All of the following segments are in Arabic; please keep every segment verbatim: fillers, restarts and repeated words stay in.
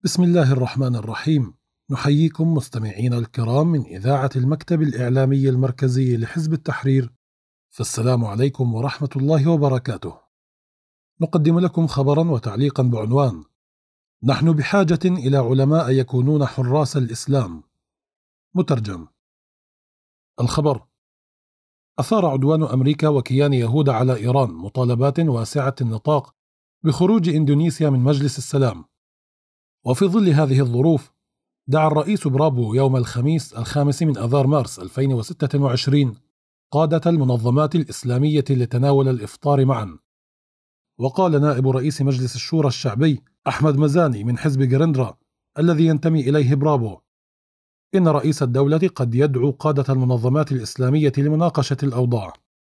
بسم الله الرحمن الرحيم. نحييكم مستمعينا الكرام من إذاعة المكتب الإعلامي المركزي لحزب التحرير، فالسلام عليكم ورحمة الله وبركاته. نقدم لكم خبرا وتعليقا بعنوان: نحن بحاجة إلى علماء يكونون حراس الإسلام. مترجم. الخبر: أثار عدوان أمريكا وكيان يهوذا على إيران مطالبات واسعة النطاق بخروج إندونيسيا من مجلس السلام. وفي ظل هذه الظروف، دعا الرئيس برابو يوم الخميس الخامس من آذار مارس ألفين وستة وعشرين قادة المنظمات الإسلامية لتناول الإفطار معا. وقال نائب رئيس مجلس الشورى الشعبي أحمد مزاني من حزب جريندرا الذي ينتمي إليه برابو إن رئيس الدولة قد يدعو قادة المنظمات الإسلامية لمناقشة الأوضاع.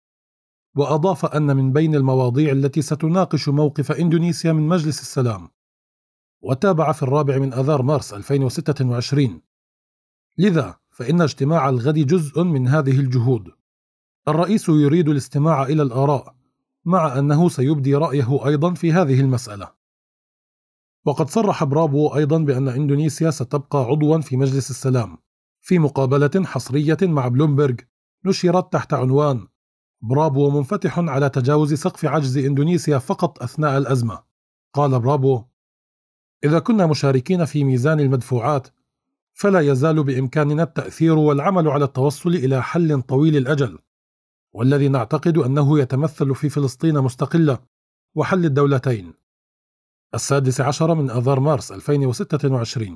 وأضاف أن من بين المواضيع التي ستناقش موقف إندونيسيا من مجلس السلام. وتابع في الرابع من آذار مارس ألفين وستة وعشرين: لذا فإن اجتماع الغد جزء من هذه الجهود. الرئيس يريد الاستماع إلى الآراء، مع أنه سيبدي رأيه أيضا في هذه المسألة. وقد صرح برابو أيضا بأن إندونيسيا ستبقى عضوا في مجلس السلام في مقابلة حصرية مع بلومبرج نشرت تحت عنوان: برابو منفتح على تجاوز سقف عجز إندونيسيا فقط أثناء الأزمة. قال برابو: إذا كنا مشاركين في ميزان المدفوعات، فلا يزال بإمكاننا التأثير والعمل على التوصل إلى حل طويل الأجل، والذي نعتقد أنه يتمثل في فلسطين مستقلة وحل الدولتين. السادس عشر من آذار مارس ألفين وستة وعشرين.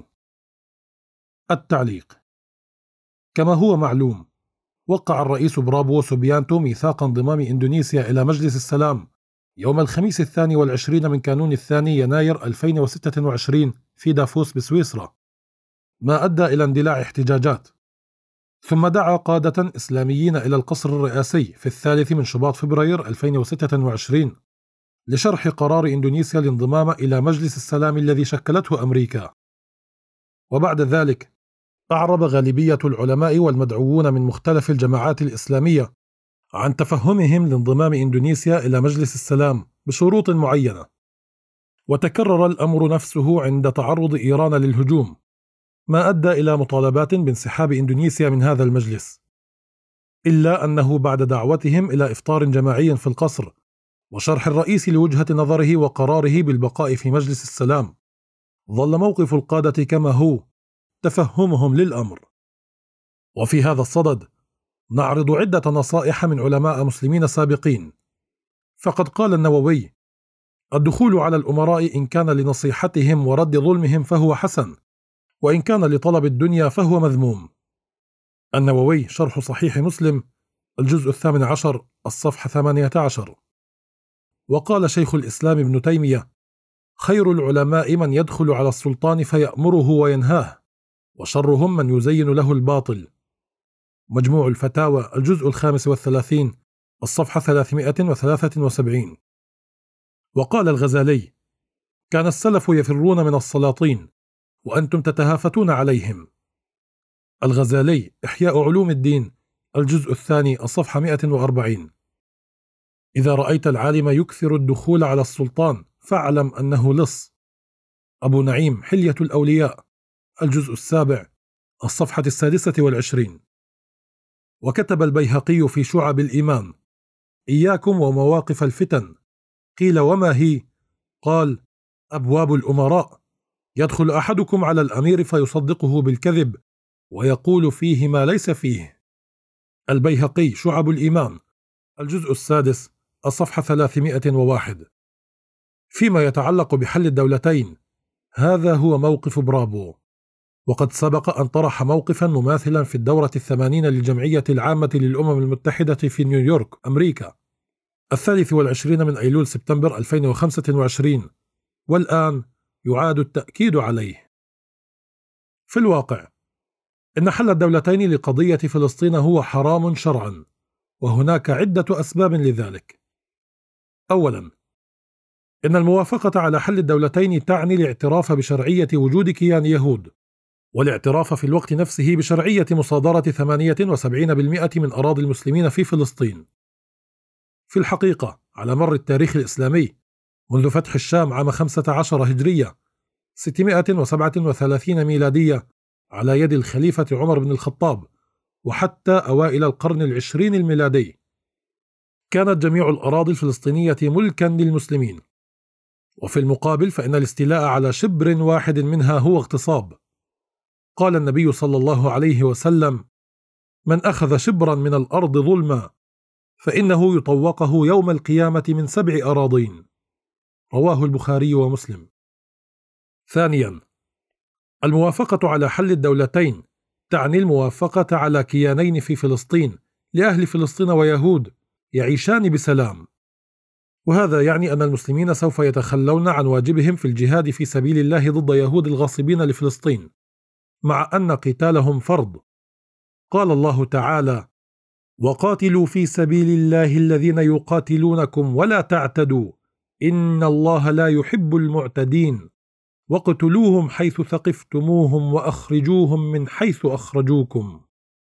التعليق: كما هو معلوم، وقع الرئيس برابو سوبيانتو ميثاق انضمام إندونيسيا إلى مجلس السلام يوم الخميس الثاني والعشرين من كانون الثاني يناير ألفين وستة وعشرين في دافوس بسويسرا، ما أدى إلى اندلاع احتجاجات. ثم دعا قادة إسلاميين إلى القصر الرئاسي في الثالث من شباط فبراير ألفين وستة وعشرين لشرح قرار إندونيسيا الانضمام إلى مجلس السلام الذي شكلته أمريكا. وبعد ذلك أعرب غالبية العلماء والمدعوون من مختلف الجماعات الإسلامية عن تفهمهم لانضمام إندونيسيا إلى مجلس السلام بشروط معينة. وتكرر الأمر نفسه عند تعرض إيران للهجوم، ما أدى إلى مطالبات بانسحاب إندونيسيا من هذا المجلس، إلا أنه بعد دعوتهم إلى إفطار جماعي في القصر وشرح الرئيس لوجهة نظره وقراره بالبقاء في مجلس السلام، ظل موقف القادة كما هو، تفهمهم للأمر. وفي هذا الصدد نعرض عدة نصائح من علماء مسلمين سابقين. فقد قال النووي: الدخول على الأمراء إن كان لنصيحتهم ورد ظلمهم فهو حسن، وإن كان لطلب الدنيا فهو مذموم. النووي، شرح صحيح مسلم، الجزء الثامن عشر، الصفحة ثمانية عشر. وقال شيخ الإسلام ابن تيمية: خير العلماء من يدخل على السلطان فيأمره وينهاه، وشرهم من يزين له الباطل. مجموع الفتاوى، الجزء الخامس والثلاثين، الصفحة ثلاثمائة وثلاثة وسبعين. وقال الغزالي: كان السلف يفرون من السلاطين وأنتم تتهافتون عليهم. الغزالي، إحياء علوم الدين، الجزء الثاني، الصفحة مائة وأربعين. إذا رأيت العالم يكثر الدخول على السلطان فاعلم أنه لص. أبو نعيم، حلية الأولياء، الجزء السابع، الصفحة السادسة والعشرين. وكتب البيهقي في شعب الإيمان: إياكم ومواقف الفتن. قيل: وما هي؟ قال: أبواب الأمراء. يدخل أحدكم على الأمير فيصدقه بالكذب ويقول فيه ما ليس فيه. البيهقي، شعب الإيمان، الجزء السادس، الصفحة ثلاثمائة وواحد. فيما يتعلق بحل الدولتين، هذا هو موقف برابو، وقد سبق أن طرح موقفا مماثلا في الدورة الثمانين للجمعية العامة للأمم المتحدة في نيويورك، أمريكا، الثالث والعشرين من أيلول سبتمبر ألفين وخمسة وعشرين، والآن يعاد التأكيد عليه. في الواقع، إن حل الدولتين لقضية فلسطين هو حرام شرعا، وهناك عدة أسباب لذلك. أولا، إن الموافقة على حل الدولتين تعني الاعتراف بشرعية وجود كيان يهود، والاعتراف في الوقت نفسه بشرعية مصادرة ثمانية وسبعين بالمئة من أراضي المسلمين في فلسطين. في الحقيقة، على مر التاريخ الإسلامي منذ فتح الشام عام خمسة عشر هجرية، ستمائة وسبعة وثلاثين ميلادية على يد الخليفة عمر بن الخطاب وحتى أوائل القرن العشرين الميلادي كانت جميع الأراضي الفلسطينية ملكا للمسلمين، وفي المقابل فإن الاستيلاء على شبر واحد منها هو اغتصاب. قال النبي صلى الله عليه وسلم: من أخذ شبرا من الأرض ظلما فإنه يطوقه يوم القيامة من سبع أراضين. رواه البخاري ومسلم. ثانيا، الموافقة على حل الدولتين تعني الموافقة على كيانين في فلسطين لأهل فلسطين ويهود يعيشان بسلام، وهذا يعني أن المسلمين سوف يتخلون عن واجبهم في الجهاد في سبيل الله ضد يهود الغاصبين لفلسطين، مع أن قتالهم فرض. قال الله تعالى: وقاتلوا في سبيل الله الذين يقاتلونكم ولا تعتدوا إن الله لا يحب المعتدين واقتلوهم حيث ثقفتموهم وأخرجوهم من حيث أخرجوكم.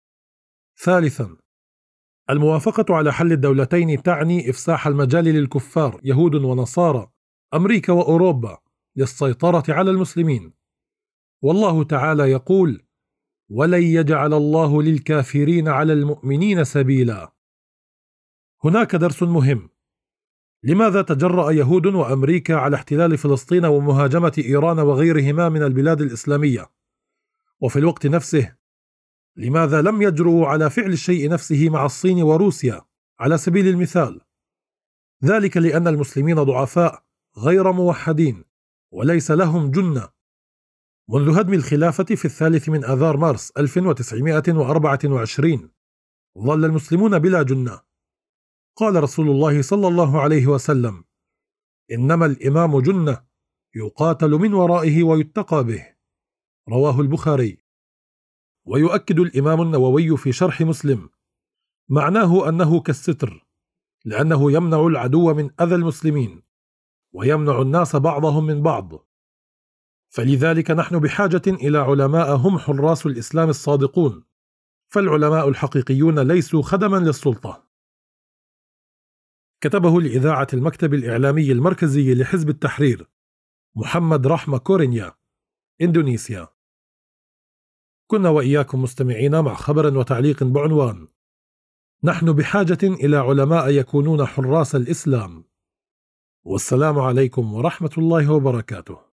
ثالثا، الموافقة على حل الدولتين تعني إفساح المجال للكفار يهود ونصارى أمريكا وأوروبا للسيطرة على المسلمين، والله تعالى يقول: ولن يجعل الله للكافرين على المؤمنين سبيلا. هناك درس مهم: لماذا تجرأ يهود وأمريكا على احتلال فلسطين ومهاجمة إيران وغيرهما من البلاد الإسلامية؟ وفي الوقت نفسه لماذا لم يجرؤوا على فعل الشيء نفسه مع الصين وروسيا على سبيل المثال؟ ذلك لأن المسلمين ضعفاء غير موحدين وليس لهم جنة. منذ هدم الخلافة في الثالث من آذار مارس ألف وتسعمائة وأربعة وعشرين ظل المسلمون بلا جنة. قال رسول الله صلى الله عليه وسلم: إنما الإمام جنة يقاتل من ورائه ويتقى به. رواه البخاري. ويؤكد الإمام النووي في شرح مسلم: معناه أنه كالستر، لأنه يمنع العدو من أذى المسلمين ويمنع الناس بعضهم من بعض. فلذلك نحن بحاجة إلى علماء هم حراس الإسلام الصادقون، فالعلماء الحقيقيون ليسوا خدما للسلطة. كتبه لإذاعة المكتب الإعلامي المركزي لحزب التحرير محمد رحمة كورينيا، إندونيسيا. كنا وإياكم مستمعين مع خبر وتعليق بعنوان: نحن بحاجة إلى علماء يكونون حراس الإسلام. والسلام عليكم ورحمة الله وبركاته.